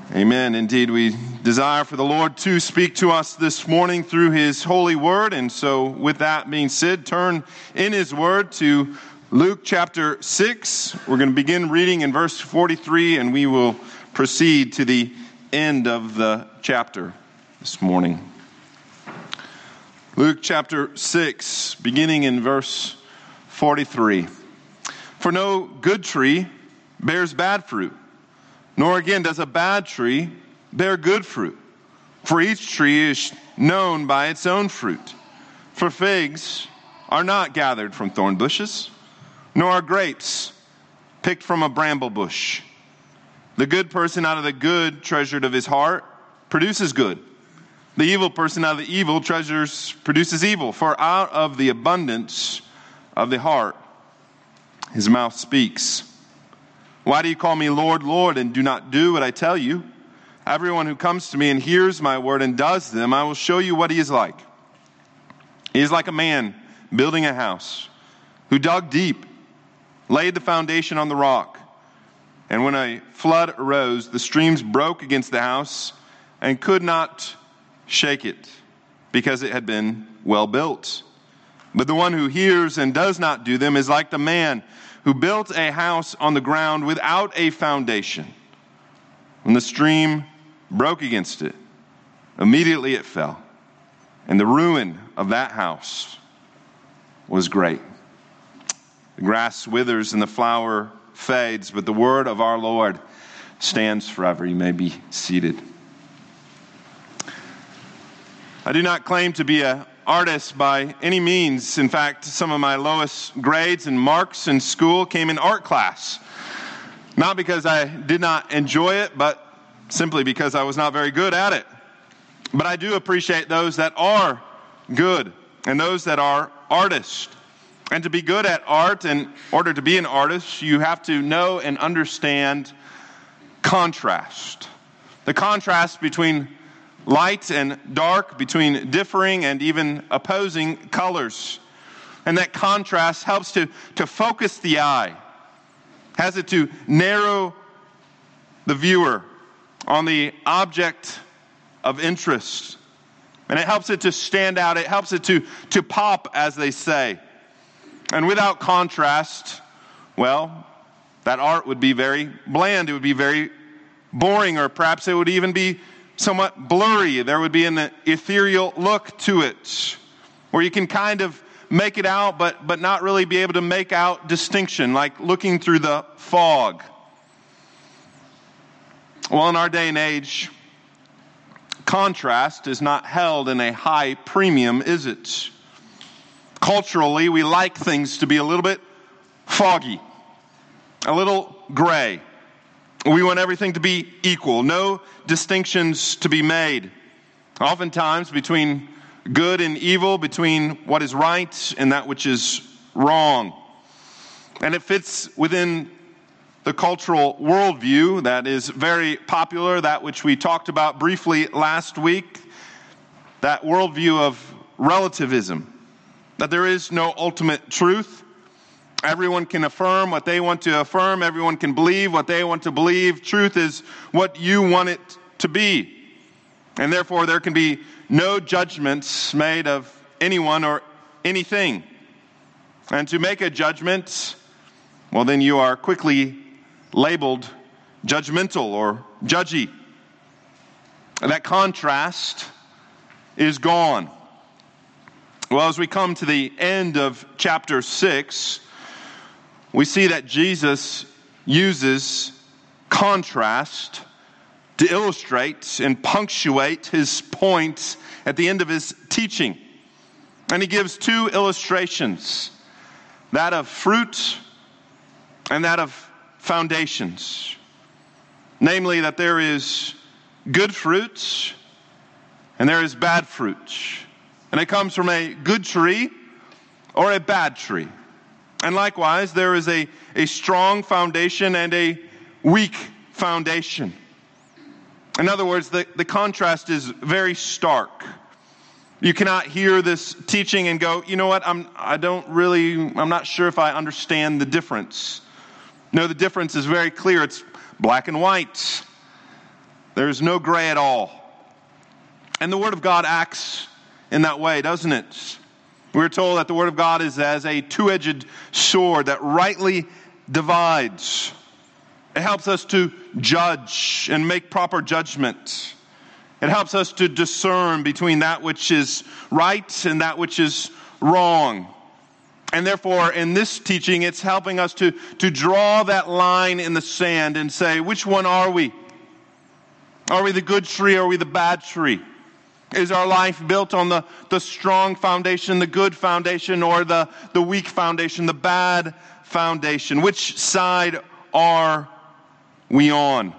Amen. Indeed, we desire for the Lord to speak to us this morning through His holy word. And so with that being said, turn in His word to Luke chapter 6. We're going to begin reading in verse 43, and we will proceed to the end of the chapter this morning. Luke chapter 6, beginning in verse 43. For no good tree bears bad fruit, nor again does a bad tree bear good fruit. For each tree is known by its own fruit. For figs are not gathered from thorn bushes, nor are grapes picked from a bramble bush. The good person out of the good treasured of his heart produces good. The evil person out of the evil treasures produces evil. For out of the abundance of the heart his mouth speaks. Why do you call me Lord, Lord, and do not do what I tell you? Everyone who comes to me and hears my word and does them, I will show you what he is like. He is like a man building a house who dug deep, laid the foundation on the rock. And when a flood arose, the streams broke against the house and could not shake it, because it had been well built. But the one who hears and does not do them is like the man who built a house on the ground without a foundation. When the stream broke against it, immediately it fell, and the ruin of that house was great. The grass withers and the flower fades, but the word of our Lord stands forever. You may be seated. I do not claim to be an artist by any means. In fact, some of my lowest grades and marks in school came in art class. Not because I did not enjoy it, but simply because I was not very good at it. But I do appreciate those that are good and those that are artists. And to be good at art, in order to be an artist, you have to know and understand contrast. The contrast between light and dark, between differing and even opposing colors. And that contrast helps to focus the eye, has it to narrow the viewer on the object of interest. And it helps it to stand out, it helps it to pop, as they say. And without contrast, well, that art would be very bland, it would be very boring, or perhaps it would even be somewhat blurry. There would be an ethereal look to it, where you can kind of make it out, but not really be able to make out distinction, like looking through the fog. Well, in our day and age, contrast is not held in a high premium, is it? Culturally, we like things to be a little bit foggy, a little gray. We want everything to be equal, no distinctions to be made. Oftentimes between good and evil, between what is right and that which is wrong. And it fits within the cultural worldview that is very popular, that which we talked about briefly last week, that worldview of relativism, that there is no ultimate truth. Everyone can affirm what they want to affirm. Everyone can believe what they want to believe. Truth is what you want it to be. And therefore, there can be no judgments made of anyone or anything. And to make a judgment, well, then you are quickly labeled judgmental or judgy. That contrast is gone. Well, as we come to the end of chapter 6, we see that Jesus uses contrast to illustrate and punctuate his point at the end of his teaching. And he gives two illustrations, that of fruit and that of foundations. Namely, that there is good fruit and there is bad fruit. And it comes from a good tree or a bad tree. And likewise, there is a strong foundation and a weak foundation. In other words, the contrast is very stark. You cannot hear this teaching and go, you know what, I'm not sure if I understand the difference. No, the difference is very clear. It's black and white. There is no gray at all. And the Word of God acts in that way, doesn't it? We're told that the Word of God is as a two-edged sword that rightly divides. It helps us to judge and make proper judgment. It helps us to discern between that which is right and that which is wrong. And therefore, in this teaching, it's helping us to draw that line in the sand and say, which one are we? Are we the good tree or are we the bad tree? Is our life built on the strong foundation, the good foundation, or the weak foundation, the bad foundation? Which side are we on?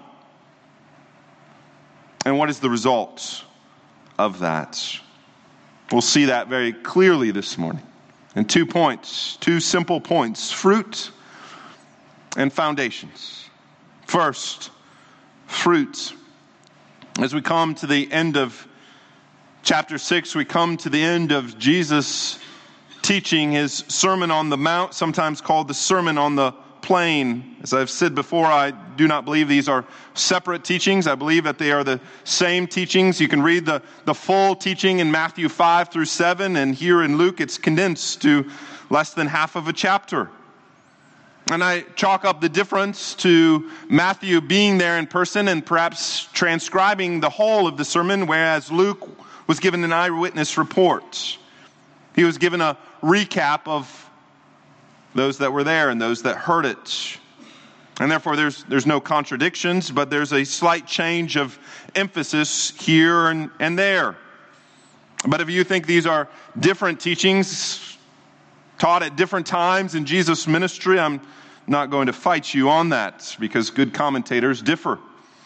And what is the result of that? We'll see that very clearly this morning in 2 points, 2 simple points: fruit and foundations. First, fruit. As we come to the end of Chapter 6, we come to the end of Jesus teaching his Sermon on the Mount, sometimes called the Sermon on the Plain. As I've said before, I do not believe these are separate teachings. I believe that they are the same teachings. You can read the full teaching in Matthew 5 through 7, and here in Luke it's condensed to less than half of a chapter. And I chalk up the difference to Matthew being there in person and perhaps transcribing the whole of the sermon, whereas Luke was given an eyewitness report. He was given a recap of those that were there and those that heard it. And therefore there's no contradictions, but there's a slight change of emphasis here and there. But if you think these are different teachings taught at different times in Jesus' ministry, I'm not going to fight you on that, because good commentators differ.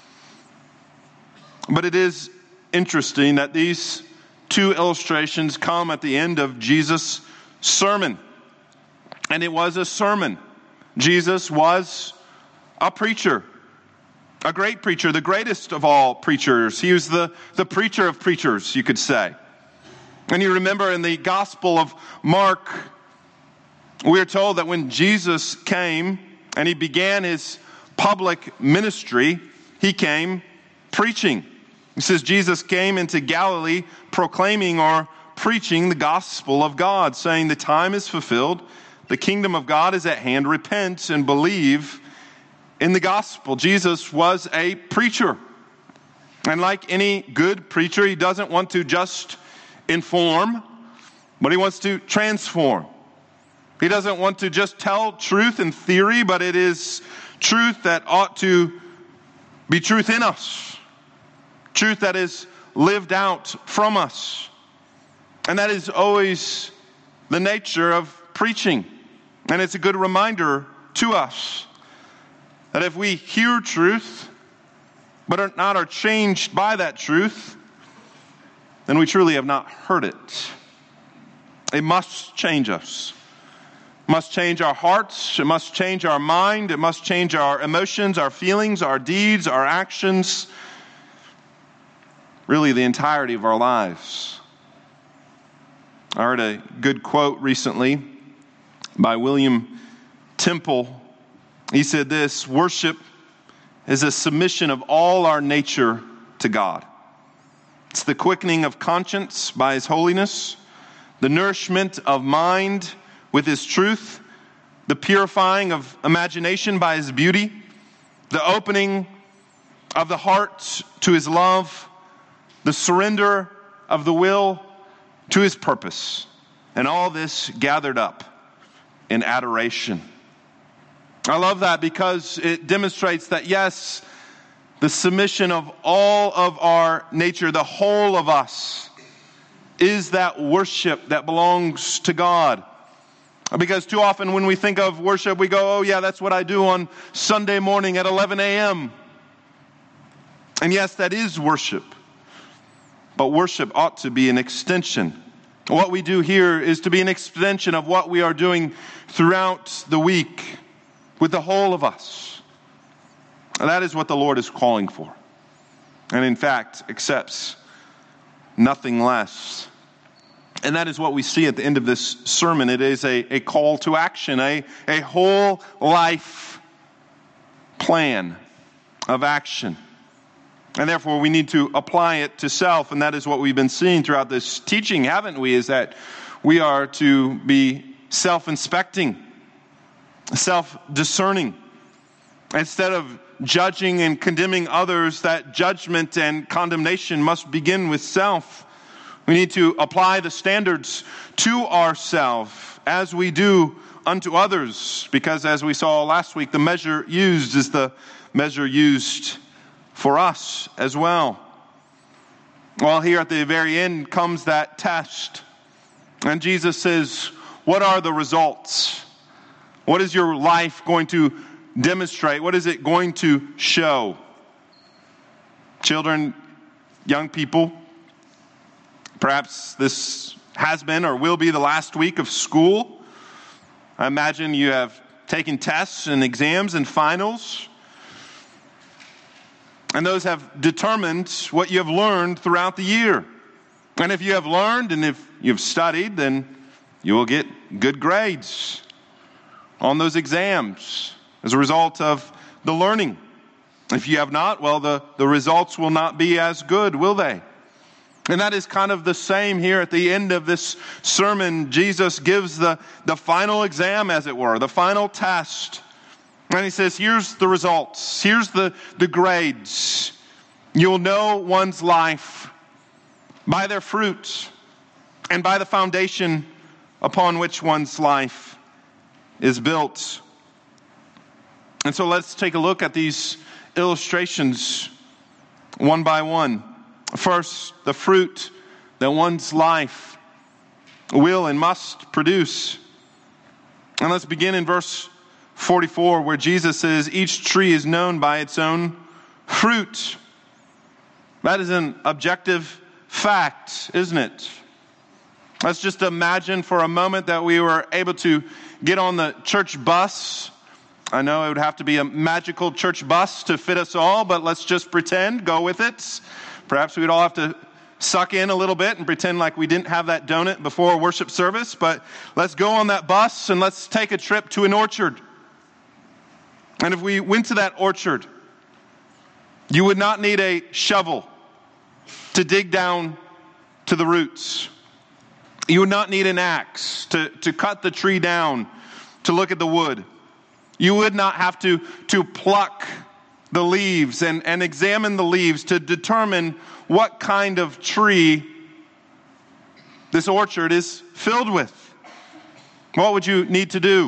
But it is interesting that these 2 illustrations come at the end of Jesus' sermon. And it was a sermon. Jesus was a preacher, a great preacher, the greatest of all preachers. He was the preacher of preachers, you could say. And you remember in the Gospel of Mark, we are told that when Jesus came and he began his public ministry, he came preaching. It says Jesus came into Galilee proclaiming or preaching the gospel of God, saying the time is fulfilled, the kingdom of God is at hand, repent and believe in the gospel. Jesus was a preacher. And like any good preacher, he doesn't want to just inform, but he wants to transform. He doesn't want to just tell truth in theory, but it is truth that ought to be truth in us. Truth that is lived out from us. And that is always the nature of preaching. And it's a good reminder to us that if we hear truth, but are changed by that truth, then we truly have not heard it. It must change us. It must change our hearts. It must change our mind. It must change our emotions, our feelings, our deeds, our actions. Really, the entirety of our lives. I heard a good quote recently by William Temple. He said this: worship is a submission of all our nature to God. It's the quickening of conscience by His holiness, the nourishment of mind with His truth, the purifying of imagination by His beauty, the opening of the heart to His love, the surrender of the will to His purpose, and all this gathered up in adoration. I love that because it demonstrates that, yes, the submission of all of our nature, the whole of us, is that worship that belongs to God. Because too often when we think of worship, we go, oh yeah, that's what I do on Sunday morning at 11 a.m. And yes, that is worship. But worship ought to be an extension. What we do here is to be an extension of what we are doing throughout the week with the whole of us. And that is what the Lord is calling for. And in fact, accepts nothing less. And that is what we see at the end of this sermon. It is a call to action, a whole life plan of action. And therefore, we need to apply it to self, and that is what we've been seeing throughout this teaching, haven't we? Is that we are to be self-inspecting, self-discerning. Instead of judging and condemning others, that judgment and condemnation must begin with self. We need to apply the standards to ourselves as we do unto others, because as we saw last week, the measure used is the measure used for us as well. Well, here at the very end comes that test. And Jesus says, what are the results? What is your life going to demonstrate? What is it going to show? Children, young people, perhaps this has been or will be the last week of school. I imagine you have taken tests and exams and finals. And those have determined what you have learned throughout the year. And if you have learned and if you've studied, then you will get good grades on those exams as a result of the learning. If you have not, well, the results will not be as good, will they? And that is kind of the same here at the end of this sermon. Jesus gives the final exam, as it were, the final test. And he says, here's the results. Here's the grades. You'll know one's life by their fruits and by the foundation upon which one's life is built. And so let's take a look at these illustrations one by one. First, the fruit that one's life will and must produce. And let's begin in verse 44, where Jesus says, each tree is known by its own fruit. That is an objective fact, isn't it? Let's just imagine for a moment that we were able to get on the church bus. I know it would have to be a magical church bus to fit us all, but let's just pretend, go with it. Perhaps we'd all have to suck in a little bit and pretend like we didn't have that donut before worship service, but let's go on that bus and let's take a trip to an orchard. And if we went to that orchard, you would not need a shovel to dig down to the roots. You would not need an axe to cut the tree down to look at the wood. You would not have to pluck the leaves and examine the leaves to determine what kind of tree this orchard is filled with. What would you need to do?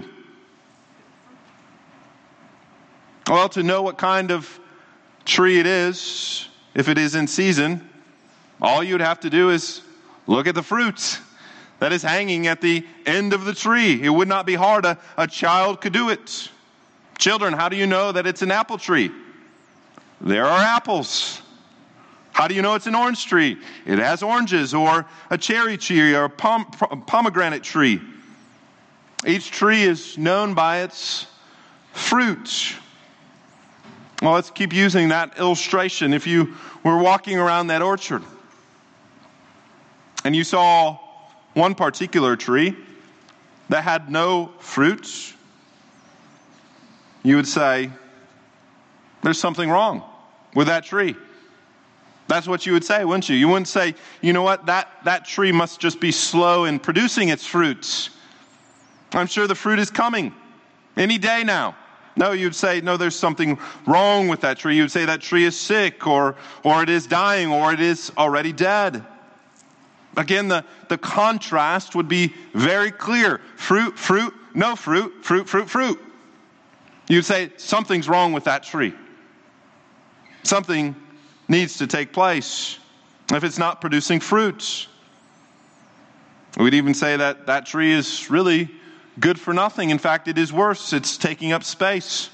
Well, to know what kind of tree it is, if it is in season, all you'd have to do is look at the fruits that is hanging at the end of the tree. It would not be hard. A child could do it. Children, how do you know that it's an apple tree? There are apples. How do you know it's an orange tree? It has oranges, or a cherry tree, or a pomegranate tree. Each tree is known by its fruit. Well, let's keep using that illustration. If you were walking around that orchard and you saw one particular tree that had no fruits, you would say, there's something wrong with that tree. That's what you would say, wouldn't you? You wouldn't say, you know what, that tree must just be slow in producing its fruits. I'm sure the fruit is coming any day now. No, you'd say, no, there's something wrong with that tree. You'd say that tree is sick, or it is dying, or it is already dead. Again, the contrast would be very clear. Fruit, fruit, no fruit, fruit, fruit, fruit. You'd say, something's wrong with that tree. Something needs to take place if it's not producing fruits. We'd even say that that tree is really good for nothing. In fact, it is worse. It's taking up space.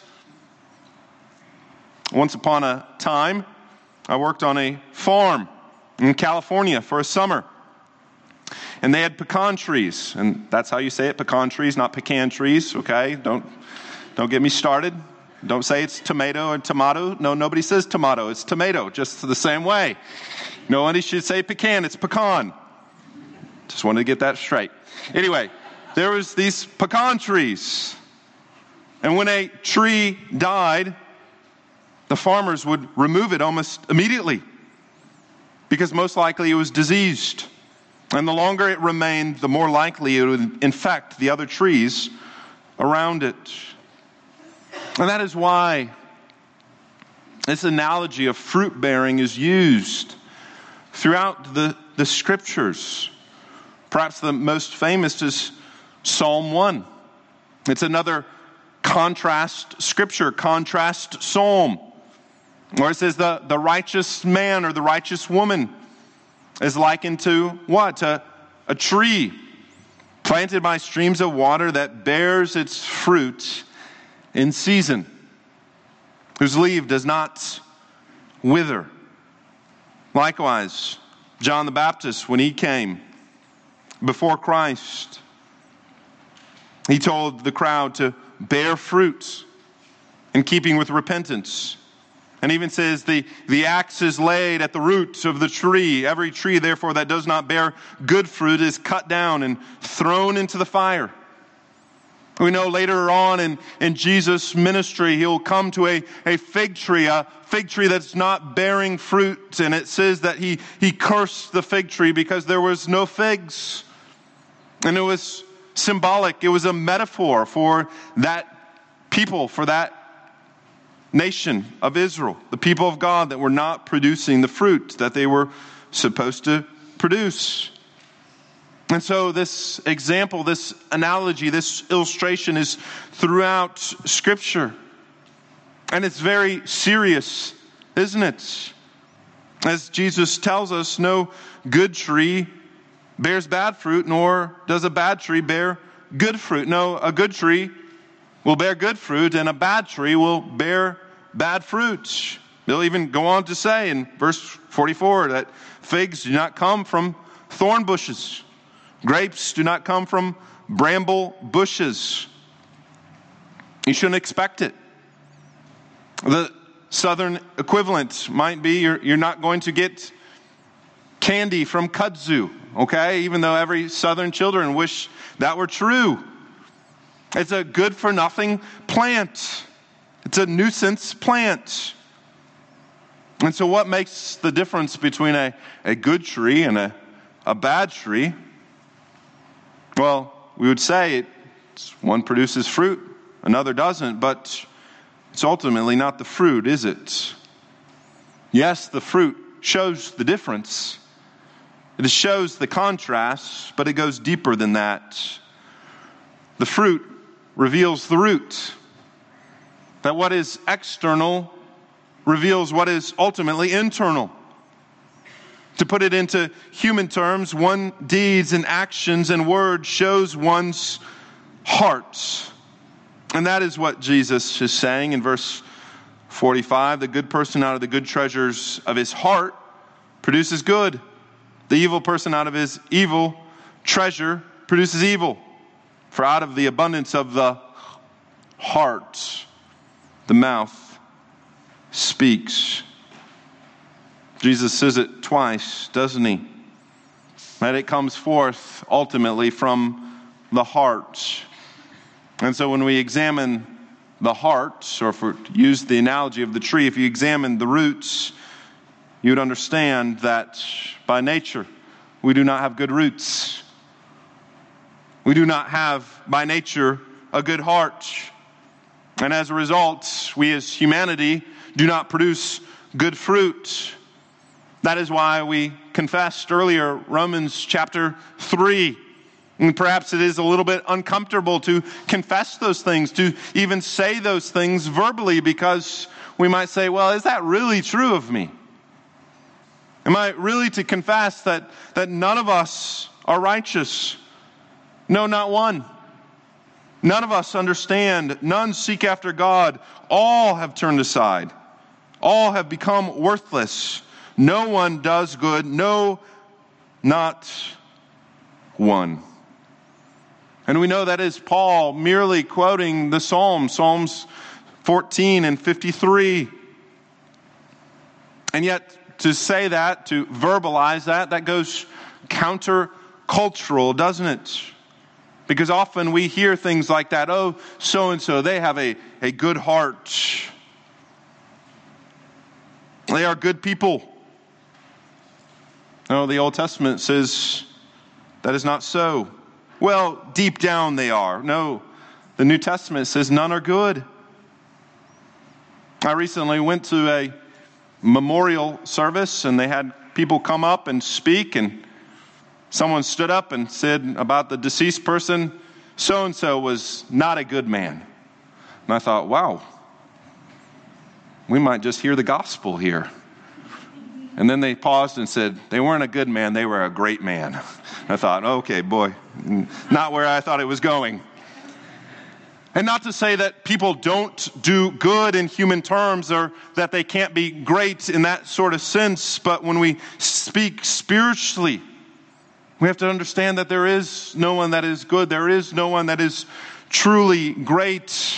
Once upon a time, I worked on a farm in California for a summer. And they had pecan trees. And that's how you say it, pecan trees, not pecan trees, okay? Don't get me started. Don't say it's tomato or tomato. No, nobody says tomato. It's tomato, just the same way. Nobody should say pecan. It's pecan. Just wanted to get that straight. Anyway, there was these pecan trees. And when a tree died, the farmers would remove it almost immediately because most likely it was diseased. And the longer it remained, the more likely it would infect the other trees around it. And that is why this analogy of fruit bearing is used throughout the Scriptures. Perhaps the most famous is Psalm 1. It's another contrast scripture, contrast psalm, where it says the righteous man or the righteous woman is likened to what? A tree planted by streams of water that bears its fruit in season, whose leaf does not wither. Likewise, John the Baptist, when he came before Christ, he told the crowd to bear fruit in keeping with repentance. And even says the axe is laid at the roots of the tree. Every tree, therefore, that does not bear good fruit is cut down and thrown into the fire. We know later on in Jesus' ministry, he'll come to a fig tree that's not bearing fruit. And it says that he cursed the fig tree because there was no figs. And it was symbolic. It was a metaphor for that people, for that nation of Israel, the people of God that were not producing the fruit that they were supposed to produce. And so this example, this analogy, this illustration is throughout Scripture. And it's very serious, isn't it? As Jesus tells us, no good tree bears bad fruit, nor does a bad tree bear good fruit. No, a good tree will bear good fruit, and a bad tree will bear bad fruit. They'll even go on to say in verse 44 that figs do not come from thorn bushes. Grapes do not come from bramble bushes. You shouldn't expect it. The southern equivalent might be you're not going to get candy from kudzu, okay? Even though every southern children wish that were true. It's a good-for-nothing plant. It's a nuisance plant. And so what makes the difference between a good tree and a bad tree? Well, we would say one produces fruit, another doesn't, but it's ultimately not the fruit, is it? Yes, the fruit shows the difference. It shows the contrast, but it goes deeper than that. The fruit reveals the root. That what is external reveals what is ultimately internal. To put it into human terms, one's deeds and actions and words shows one's heart. And that is what Jesus is saying in verse 45. The good person out of the good treasures of his heart produces good. The evil person out of his evil treasure produces evil. For out of the abundance of the heart, the mouth speaks. Jesus says it twice, doesn't he? That it comes forth ultimately from the heart. And so when we examine the heart, or if we use the analogy of the tree, if you examine the roots, you would understand that by nature we do not have good roots. We do not have by nature a good heart. And as a result, we as humanity do not produce good fruit. That is why we confessed earlier Romans chapter 3. And perhaps it is a little bit uncomfortable to confess those things, to even say those things verbally, because we might say, well, is that really true of me? Am I really to confess that none of us are righteous? No, not one. None of us understand. None seek after God. All have turned aside. All have become worthless. No one does good. No, not one. And we know that is Paul merely quoting the Psalms, Psalms 14 and 53. And yet, to say that, to verbalize that goes counter-cultural, doesn't it? Because often we hear things like that, oh, so-and-so, they have a good heart. They are good people. No, the Old Testament says that is not so. Well, deep down they are. No, the New Testament says none are good. I recently went to a memorial service and they had people come up and speak, and someone stood up and said about the deceased person, so-and-so was not a good man. And I thought, wow, we might just hear the gospel here. And then they paused and said, they weren't a good man, they were a great man. I thought, okay, boy, not where I thought it was going. And not to say that people don't do good in human terms or that they can't be great in that sort of sense, but when we speak spiritually, we have to understand that there is no one that is good. There is no one that is truly great.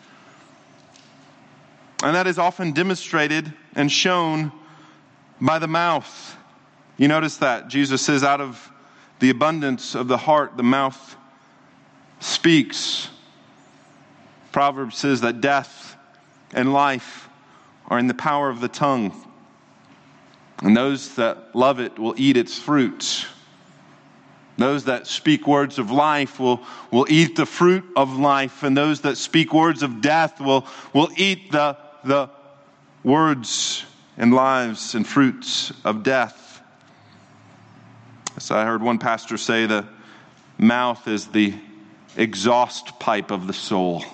And that is often demonstrated and shown by the mouth. You notice that Jesus says, out of the abundance of the heart, the mouth speaks. Proverbs says that death and life are in the power of the tongue. And those that love it will eat its fruit. Those that speak words of life will eat the fruit of life. And those that speak words of death will eat the words and lives and fruits of death. So I heard one pastor say the mouth is the exhaust pipe of the soul.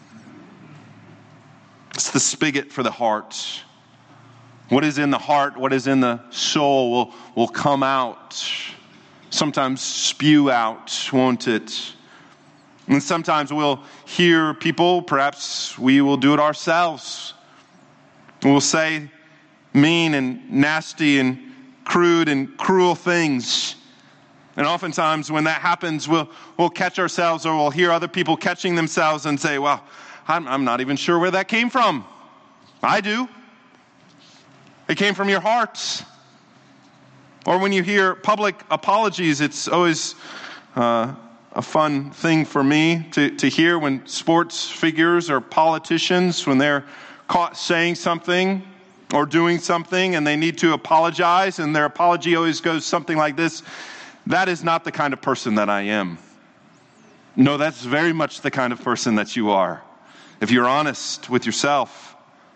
It's the spigot for the heart. What is in the heart, what is in the soul will come out. Sometimes spew out, won't it? And sometimes we'll hear people, perhaps we will do it ourselves. We'll say mean and nasty and crude and cruel things. And oftentimes when that happens, we'll catch ourselves, or we'll hear other people catching themselves and say, well, I'm not even sure where that came from. I do. It came from your hearts. Or when you hear public apologies, it's always a fun thing for me to hear when sports figures or politicians, when they're caught saying something or doing something and they need to apologize, and their apology always goes something like this: that is not the kind of person that I am. No, that's very much the kind of person that you are, if you're honest with yourself.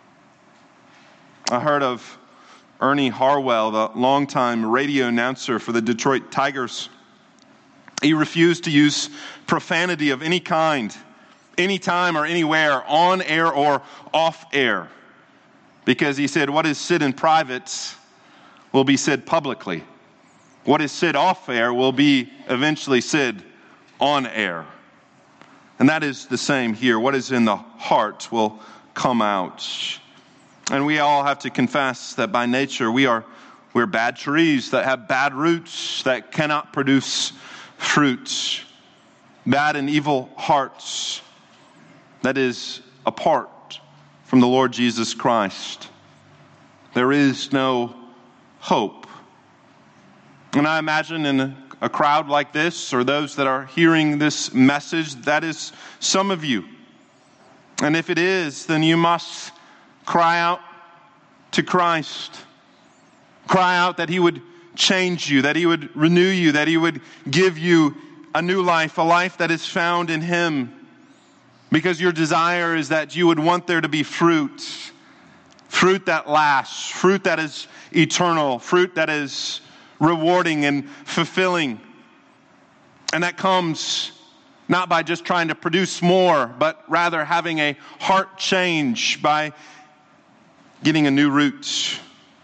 I heard of Ernie Harwell, the longtime radio announcer for the Detroit Tigers. He refused to use profanity of any kind, anytime or anywhere, on air or off air, because he said what is said in private will be said publicly. What is said off air will be eventually said on air. And that is the same here. What is in the heart will come out. And we all have to confess that by nature we're bad trees that have bad roots that cannot produce fruit. Bad and evil hearts that is apart from the Lord Jesus Christ. There is no hope. And I imagine in a crowd like this, or those that are hearing this message, that is some of you. And if it is, then you must cry out to Christ. Cry out that He would change you, that He would renew you, that He would give you a new life, a life that is found in Him. Because your desire is that you would want there to be fruit. Fruit that lasts, fruit that is eternal, fruit that is rewarding and fulfilling. And that comes not by just trying to produce more, but rather having a heart change by getting a new root,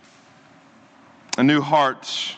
a new heart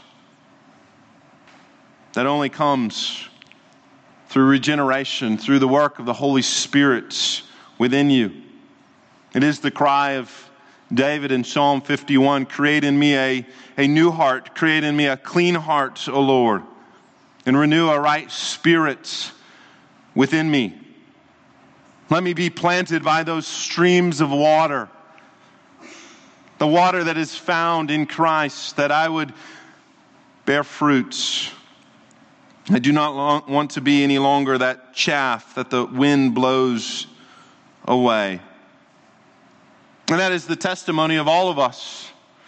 that only comes through regeneration, through the work of the Holy Spirit within you. It is the cry of David in Psalm 51, create in me a new heart, create in me a clean heart, O Lord, and renew a right spirit within me. Let me be planted by those streams of water, the water that is found in Christ, that I would bear fruits. I do not want to be any longer that chaff that the wind blows away. And that is the testimony of all of us.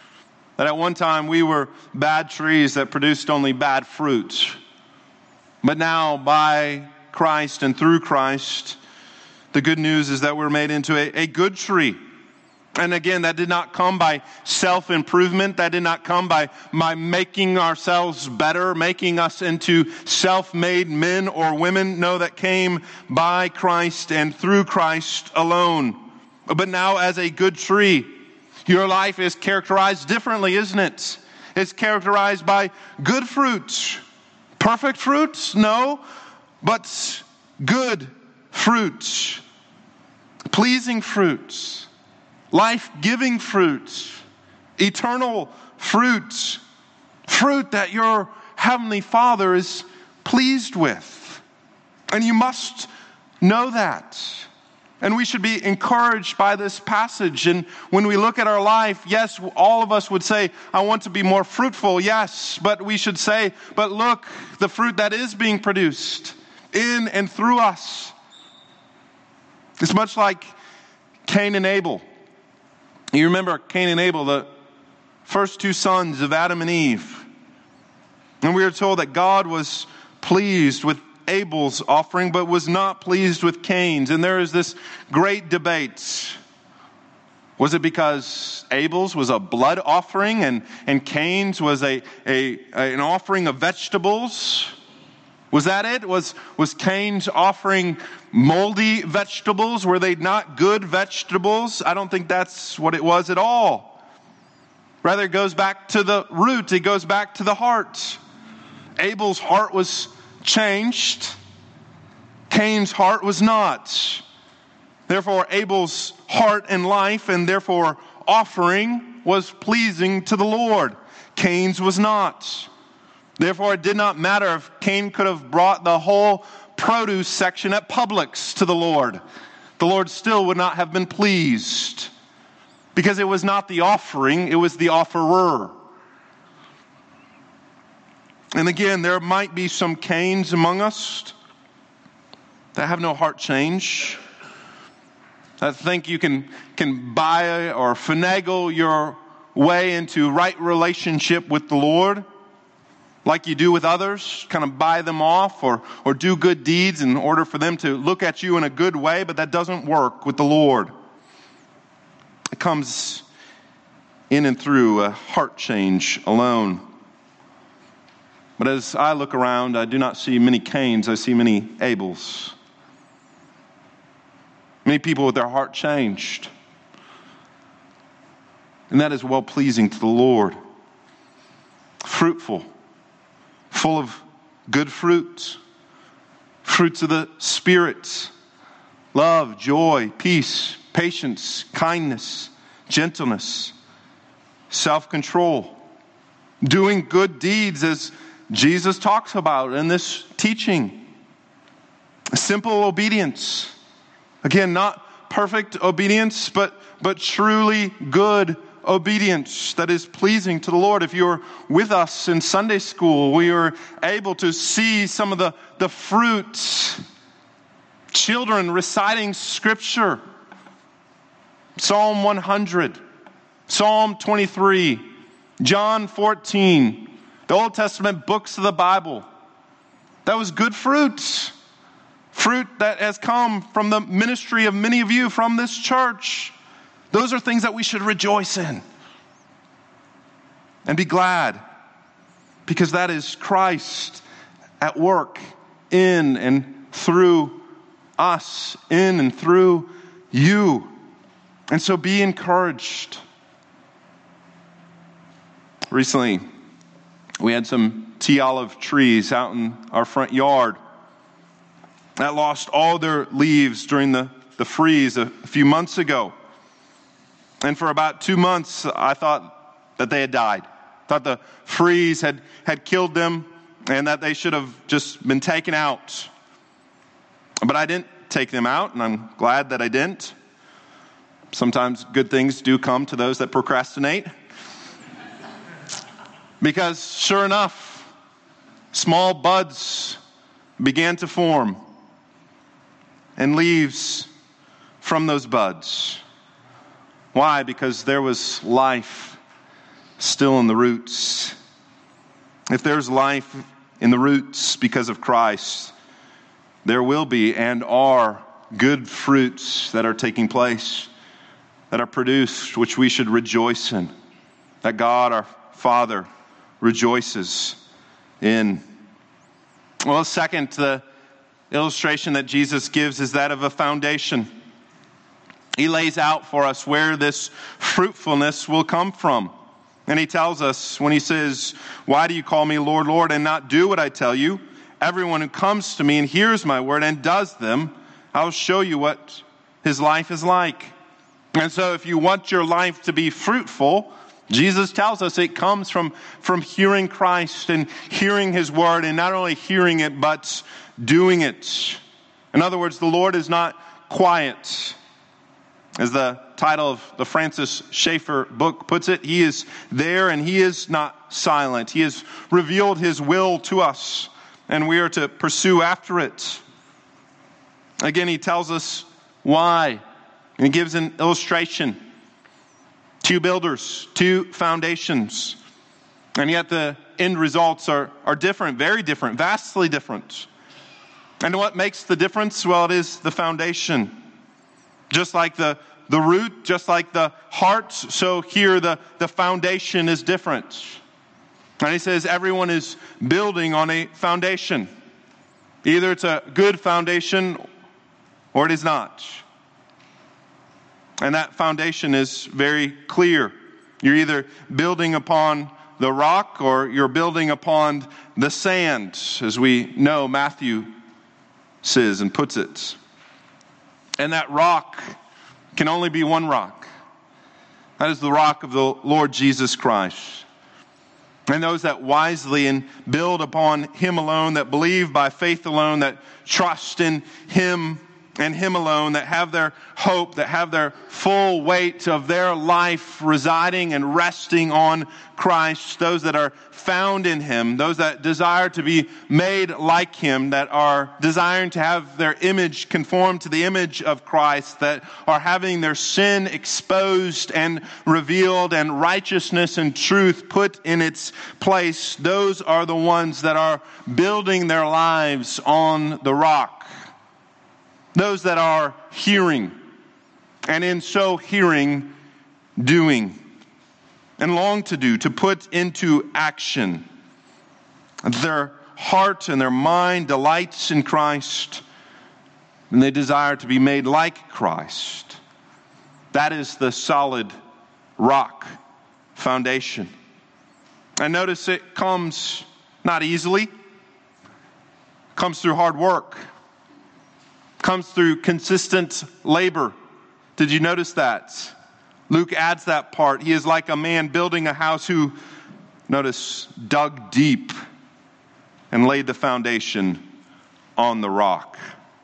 That at one time we were bad trees that produced only bad fruit. But now by Christ and through Christ, the good news is that we're made into a good tree. And again, that did not come by self-improvement. That did not come by making ourselves better, making us into self-made men or women. No, that came by Christ and through Christ alone. But now as a good tree, your life is characterized differently, isn't it? It's characterized by good fruits. Perfect fruits? No, but good fruits. Pleasing fruits. Life-giving fruits. Eternal fruits. Fruit that your Heavenly Father is pleased with. And you must know that. And we should be encouraged by this passage. And when we look at our life, yes, all of us would say, I want to be more fruitful. Yes, but we should say, but look, the fruit that is being produced in and through us. It's much like Cain and Abel. You remember Cain and Abel, the first two sons of Adam and Eve. And we are told that God was pleased with Abel's offering, but was not pleased with Cain's. And there is this great debate. Was it because Abel's was a blood offering and Cain's was an offering of vegetables? Was that it? Was Cain's offering moldy vegetables? Were they not good vegetables? I don't think that's what it was at all. Rather, it goes back to the root. It goes back to the heart. Abel's heart was changed. Cain's heart was not. Therefore, Abel's heart and life, and therefore offering, was pleasing to the Lord. Cain's was not. Therefore, it did not matter if Cain could have brought the whole produce section at Publix to the Lord. The Lord still would not have been pleased. Because it was not the offering, it was the offerer. And again, there might be some Cains among us that have no heart change. That think you can buy or finagle your way into right relationship with the Lord. Like you do with others, kind of buy them off or do good deeds in order for them to look at you in a good way, but that doesn't work with the Lord. It comes in and through a heart change alone. But as I look around, I do not see many Cains, I see many Abels. Many people with their heart changed. And that is well-pleasing to the Lord. Fruitful. Full of good fruit, fruits of the Spirit, love, joy, peace, patience, kindness, gentleness, self-control, doing good deeds as Jesus talks about in this teaching. Simple obedience. Again, not perfect obedience, but truly good obedience that is pleasing to the Lord. If you were with us in Sunday school, we were able to see some of the fruits. Children reciting Scripture. Psalm 100, Psalm 23, John 14, the Old Testament books of the Bible. That was good fruit. Fruit that has come from the ministry of many of you from this church. Those are things that we should rejoice in and be glad, because that is Christ at work in and through us, in and through you. And so be encouraged. Recently, we had some tea olive trees out in our front yard that lost all their leaves during the freeze a few months ago. And for about 2 months, I thought that they had died. Thought the freeze had killed them and that they should have just been taken out. But I didn't take them out, and I'm glad that I didn't. Sometimes good things do come to those that procrastinate. Because sure enough, small buds began to form and leaves from those buds. Why? Because there was life still in the roots. If there's life in the roots because of Christ, there will be and are good fruits that are taking place, that are produced, which we should rejoice in, that God our Father rejoices in. Well, second, the illustration that Jesus gives is that of a foundation. He lays out for us where this fruitfulness will come from. And he tells us when he says, "Why do you call me Lord, Lord, and not do what I tell you? Everyone who comes to me and hears my word and does them, I'll show you what his life is like." And so if you want your life to be fruitful, Jesus tells us it comes from hearing Christ and hearing his word, and not only hearing it, but doing it. In other words, the Lord is not quiet. As the title of the Francis Schaeffer book puts it, he is there and he is not silent. He has revealed his will to us, and we are to pursue after it. Again, he tells us why. And he gives an illustration. 2 builders, 2 foundations. And yet the end results are different, very different, vastly different. And what makes the difference? Well, it is the foundation. Just like the root, just like the heart, so here the foundation is different. And he says everyone is building on a foundation. Either it's a good foundation or it is not. And that foundation is very clear. You're either building upon the rock or you're building upon the sand, as we know Matthew says and puts it. And that rock can only be one rock. That is the rock of the Lord Jesus Christ. And those that wisely and build upon him alone, that believe by faith alone, that trust in him and him alone, that have their hope, that have their full weight of their life residing and resting on Christ, those that are found in him, those that desire to be made like him, that are desiring to have their image conform to the image of Christ, that are having their sin exposed and revealed and righteousness and truth put in its place, those are the ones that are building their lives on the rock. Those that are hearing, and in so hearing, doing, and long to do, to put into action. Their heart and their mind delights in Christ, and they desire to be made like Christ. That is the solid rock foundation. And notice it comes not easily. It comes through hard work. Comes through consistent labor. Did you notice that? Luke adds that part. He is like a man building a house who, notice, dug deep and laid the foundation on the rock.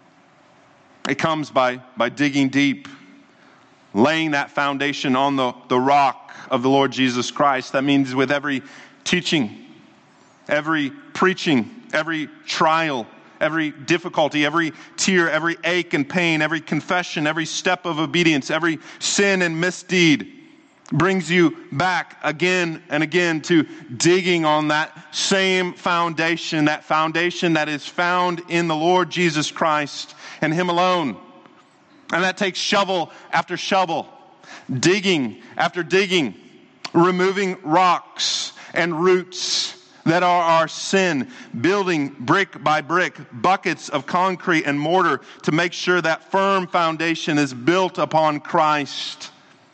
It comes by digging deep, laying that foundation on the rock of the Lord Jesus Christ. That means with every teaching, every preaching, every trial, every difficulty, every tear, every ache and pain, every confession, every step of obedience, every sin and misdeed brings you back again and again to digging on that same foundation, that is found in the Lord Jesus Christ and him alone. And that takes shovel after shovel, digging after digging, removing rocks and roots that are our sin, building brick by brick, buckets of concrete and mortar to make sure that firm foundation is built upon Christ.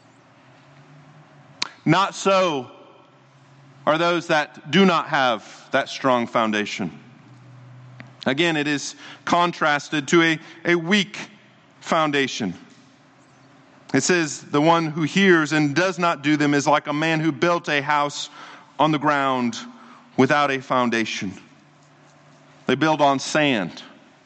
Not so are those that do not have that strong foundation. Again, it is contrasted to a weak foundation. It says, the one who hears and does not do them is like a man who built a house on the ground without a foundation. They build on sand.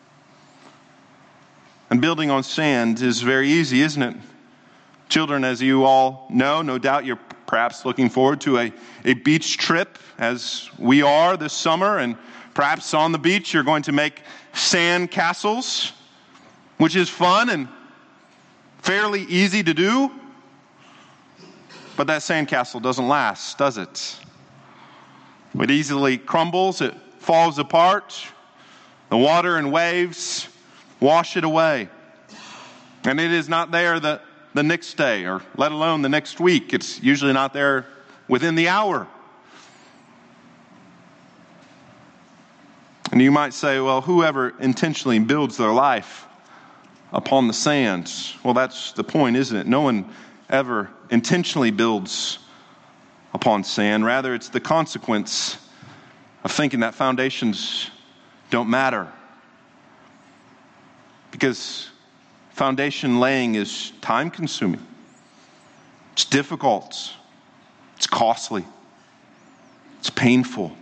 And building on sand is very easy, isn't it? Children, as you all know, no doubt you're perhaps looking forward to a beach trip, as we are this summer, and perhaps on the beach you're going to make sand castles, which is fun and fairly easy to do. But that sandcastle doesn't last, does it? It easily crumbles, it falls apart. The water and waves wash it away. And it is not there the next day, or let alone the next week. It's usually not there within the hour. And you might say, well, whoever intentionally builds their life upon the sands, well, that's the point, isn't it? No one ever intentionally builds upon sand. Rather, it's the consequence of thinking that foundations don't matter. Because foundation laying is time-consuming. It's difficult. It's costly. It's painful.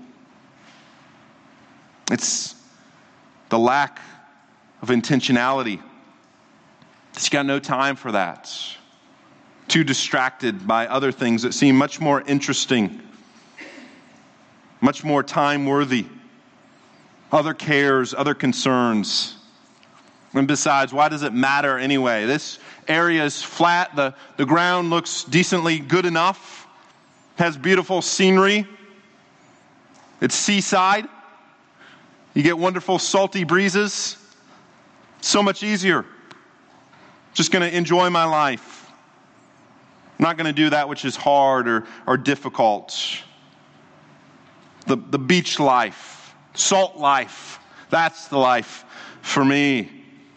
It's the lack of intentionality. It's got no time for that. Too distracted by other things that seem much more interesting, much more time-worthy. Other cares, other concerns. And besides, why does it matter anyway? This area is flat. The ground looks decently good enough. Has beautiful scenery. It's seaside. You get wonderful salty breezes. So much easier. Just going to enjoy my life. I'm not going to do that which is hard or difficult. The beach life, salt life, that's the life for me.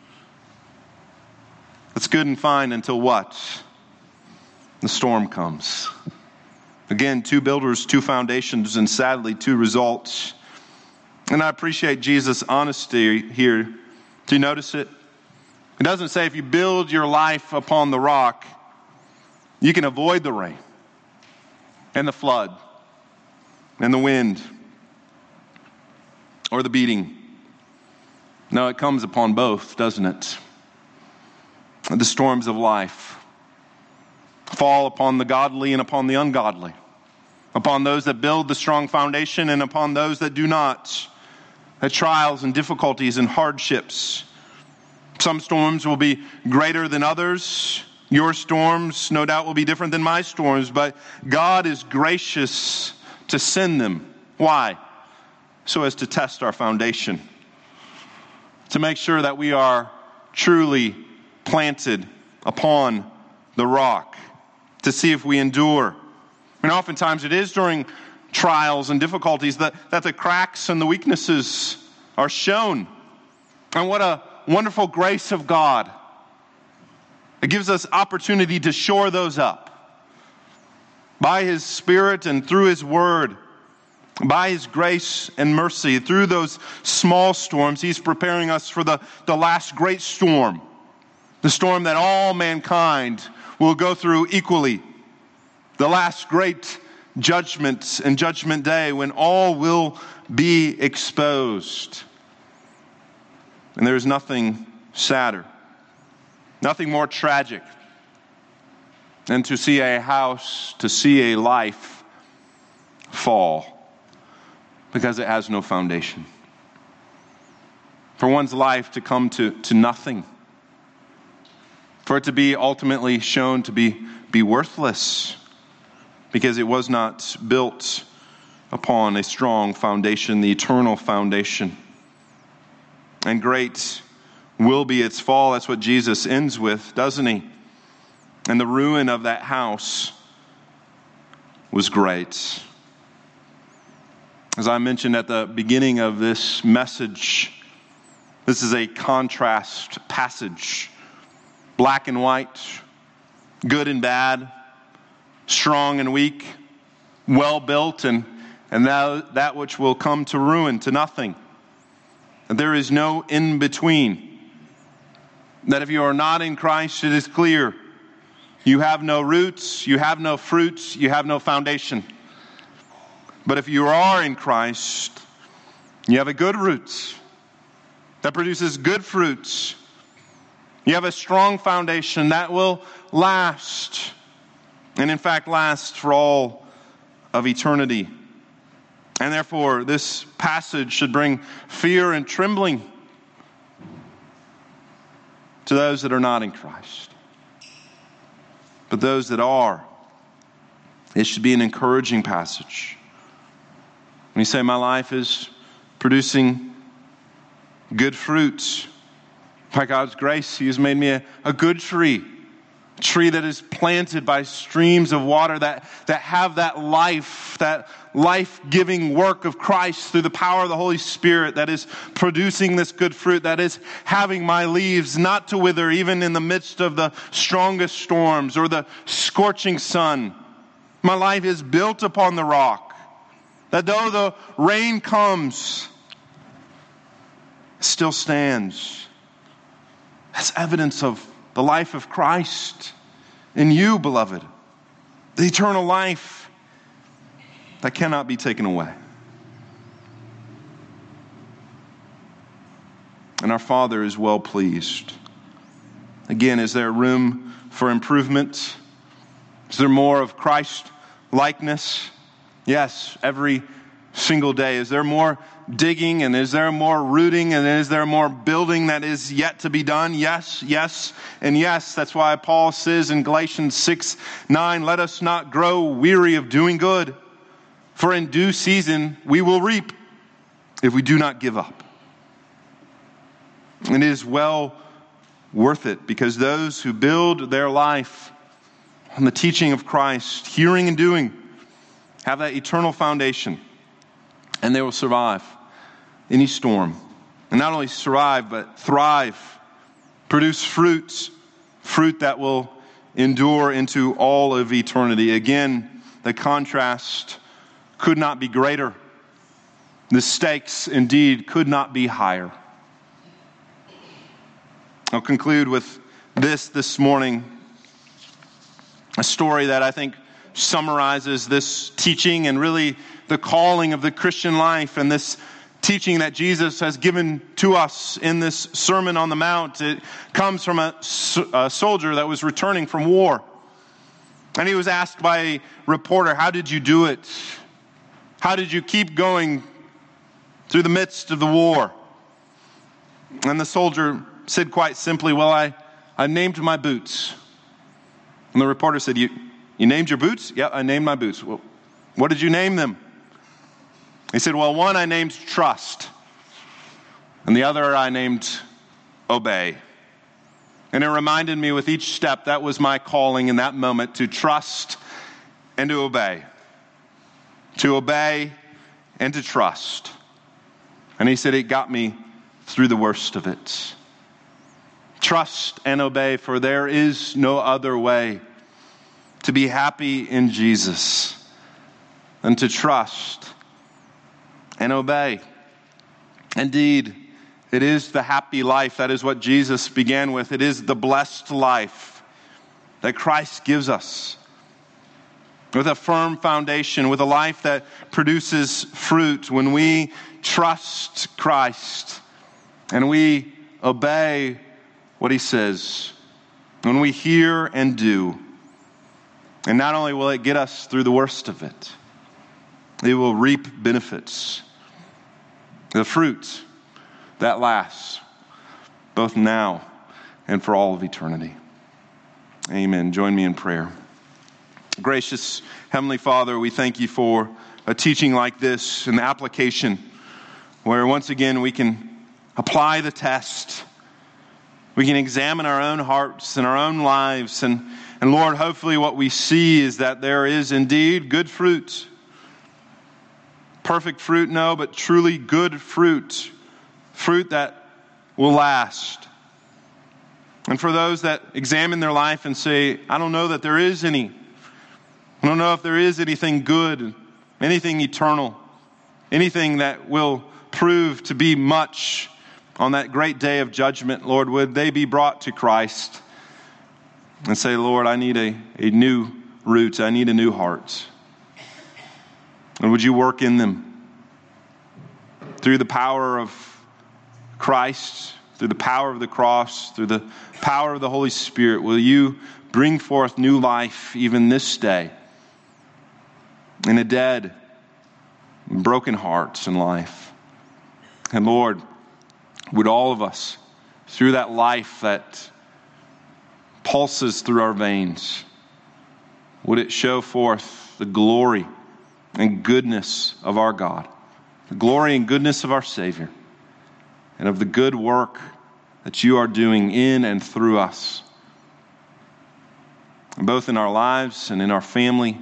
It's good and fine until what? The storm comes. Again, 2 builders, 2 foundations, and sadly 2 results. And I appreciate Jesus' honesty here. Do you notice it? It doesn't say if you build your life upon the rock, you can avoid the rain and the flood and the wind or the beating. No, it comes upon both, doesn't it? The storms of life fall upon the godly and upon the ungodly, upon those that build the strong foundation and upon those that do not. The trials and difficulties and hardships. Some storms will be greater than others. Your storms, no doubt, will be different than my storms, but God is gracious to send them. Why? So as to test our foundation. To make sure that we are truly planted upon the rock. To see if we endure. And oftentimes it is during trials and difficulties that the cracks and the weaknesses are shown. And what a wonderful grace of God. It gives us opportunity to shore those up. By His Spirit and through His Word. By His grace and mercy. Through those small storms, He's preparing us for the last great storm. The storm that all mankind will go through equally. The last great judgment and judgment day when all will be exposed. And there is nothing sadder, nothing more tragic than to see a house, to see a life fall because it has no foundation. For one's life to come to nothing. For it to be ultimately shown to be worthless because it was not built upon a strong foundation, the eternal foundation. And great will be its fall. That's what Jesus ends with, doesn't He? And the ruin of that house was great. As I mentioned at the beginning of this message, this is a contrast passage. Black and white, good and bad, strong and weak, well built, and that which will come to ruin, to nothing. There is no in between. That if you are not in Christ, it is clear. You have no roots, you have no fruits, you have no foundation. But if you are in Christ, you have a good roots that produces good fruits. You have a strong foundation that will last. And in fact, last for all of eternity. And therefore, this passage should bring fear and trembling to those that are not in Christ. But those that are, It should be an encouraging passage. When you say my life is producing good fruits, by God's grace, He has made me a good tree. A tree that is planted by streams of water that have that life-giving work of Christ through the power of the Holy Spirit, that is producing this good fruit, that is having my leaves not to wither even in the midst of the strongest storms or the scorching sun. My life is built upon the rock, that though the rain comes, it still stands. That's evidence of the life of Christ in you, beloved. The eternal life that cannot be taken away. And our Father is well pleased. Again, is there room for improvement? Is there more of Christ likeness? Yes, every single day. Is there more digging, and is there more rooting, and is there more building that is yet to be done? Yes, yes, and yes. That's why Paul says in Galatians 6:9, let us not grow weary of doing good, for in due season we will reap if we do not give up. And it is well worth it, because those who build their life on the teaching of Christ, hearing and doing, have that eternal foundation, and they will survive any storm. And not only survive, but thrive, produce fruit that will endure into all of eternity. Again, the contrast could not be greater. The stakes, indeed, could not be higher. I'll conclude with this morning, a story that I think summarizes this teaching and really the calling of the Christian life, and this teaching that Jesus has given to us in this Sermon on the Mount. It comes from a soldier that was returning from war. And he was asked by a reporter, how did you do it? How did you keep going through the midst of the war? And the soldier said quite simply, well, I named my boots. And the reporter said, you named your boots? Yeah, I named my boots. Well, what did you name them? He said, well, one I named trust, and the other I named obey. And it reminded me with each step, that was my calling in that moment, to trust and to obey. To obey and to trust. And he said, it got me through the worst of it. Trust and obey, for there is no other way to be happy in Jesus than to trust and obey. Indeed, it is the happy life. That is what Jesus began with. It is the blessed life that Christ gives us, with a firm foundation, with a life that produces fruit when we trust Christ and we obey what He says, when we hear and do. And not only will it get us through the worst of it, it will reap benefits. The fruit that lasts, both now and for all of eternity. Amen. Join me in prayer. Gracious Heavenly Father, we thank You for a teaching like this, an application where once again we can apply the test. We can examine our own hearts and our own lives. And Lord, hopefully what we see is that there is indeed good fruit. Perfect fruit, no, but truly good fruit. Fruit that will last. And for those that examine their life and say, I don't know that there is any. I don't know if there is anything good, anything eternal, anything that will prove to be much on that great day of judgment. Lord, would they be brought to Christ and say, Lord, I need a new root. I need a new heart. And would You work in them through the power of Christ, through the power of the cross, through the power of the Holy Spirit? Will You bring forth new life even this day in a dead, broken hearts and life? And Lord, would all of us, through that life that pulses through our veins, would it show forth the glory and goodness of our God, the glory and goodness of our Savior, and of the good work that you are doing in and through us, both in our lives and in our family,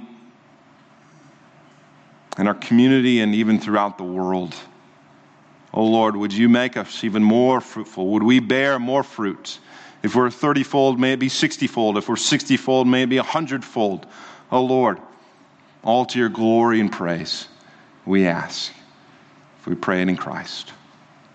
in our community, and even throughout the world. Oh Lord, would you make us even more fruitful? Would we bear more fruit? If we're 30-fold, may it be 60-fold. If we're 60-fold, may it be 100-fold. Oh Lord, all to your glory and praise, we ask. We pray it in Christ.